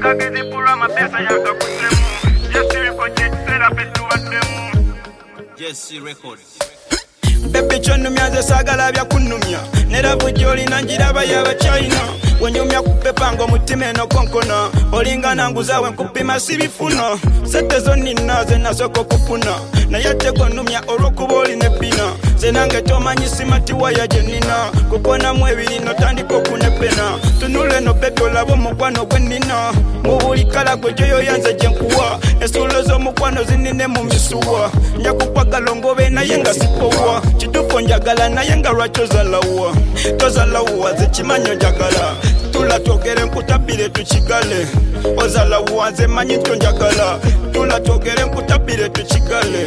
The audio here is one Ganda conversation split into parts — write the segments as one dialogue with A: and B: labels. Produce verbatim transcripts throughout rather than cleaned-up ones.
A: Kagezi pura mapesa yaka kutemu. Jesse Records sera petu watemu. Jesse Records. Baby chonumya ze sagala bya kunumya. Nera bujoli nanjiraba yaba China. Wonyumya kupepango mutima eno konkona. Olinga nanguzawe nkupima sibifuna. Sete zoni naze nasoko kufuna. Na yate konumya orokuboli nepina. Zenange tomanyi simati waya jenina. Kukona mwebili no tandiko kunepena. Tunule no pepe olabo mukwano gwenina. Mubuli kala gwejoyo yanze jenkuwa. Esulozo mukwano zinine mumisuwa. Nyakupaga longobe na yenga sipowa. Chidupo njagala na yenga rachoza lauwa. Toza lauwa ze chimanyo njagala. Tula togere nkutapire tuchigale. Oza lauwa ze manyito njagala. Tula togere nkutapire tuchigale.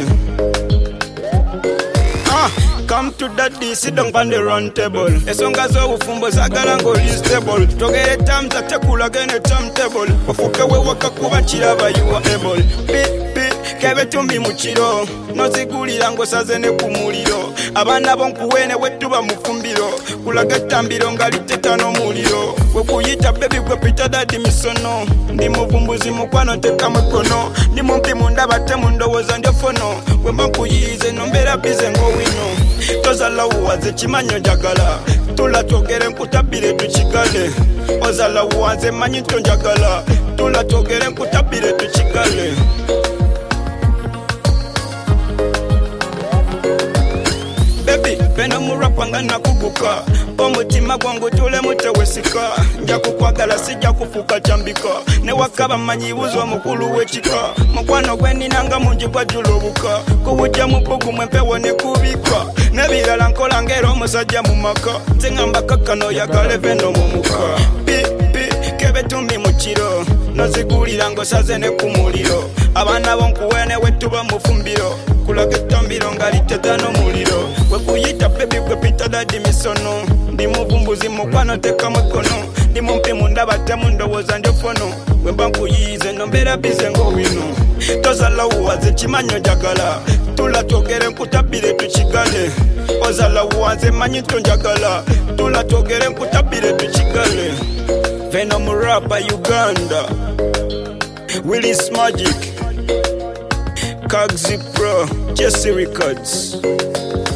A: Ah, come to daddy, sit down on the round table. Esonga zo ufumbo zagala ngo reasonable. Togere time za tekula gene time table. Ofuke we wakakuba chiraba you are able. Beat, beat, kebe tumbi muchiro. Nozigulira ngo sazene kumuliro. Abana bonkuwene wetuba mufumbiro. Kulaga tambiro ngali tetano muliro. Wekuyita baby kwe pita daddy misono. Ndi muvumbuzi mukwano teka mkono. Ndi mumpi munda bate mundowoza ndio fono. Wemba kuyize nombera bize ngo wino. Toza lauwa ze chimanyo jagala. Tula togere nkutapire tuchigale. Oza lauwa ze manyito njagala. Tula togere nkutapire tuchigale. Baby, peno murapanga na kubuka. Omutima gwangu tule mutewesika. Nja kukwagala sija kufuka chambika. Ne wakaba manyibuzo mukulu wechika. Mukwano gweni nanga munji kwa julubuka. Kubuja mupugu mwempewo ne kubika. Nebirala nkola ngero musajja mumaka. Zengamba kakano ya kale veno mumuka. Pi, pi, kebe tumi muchiro. Nozigulira ngo sazene kumuliro. Abana bonkuwene wetuba mufumbiro. Kulaga tambiro ngali tetano muliro. Wekuyita baby kwe pita dadi misono. Ndi muvumbuzi mukwano teka mkono. Ndi mumpi munda bate mundowoza ndio fono. Wemba nkuyize nombera bize ngo wino. Toza lauwa ze chimanyo jagala. Tula togere nkutapire tuchigale. Oza lauwa ze manyito njagala. Tula togere nkutapire tuchigale. Venom rapper Uganda. Willis Magic. Kagzi Pro, Jesse Records.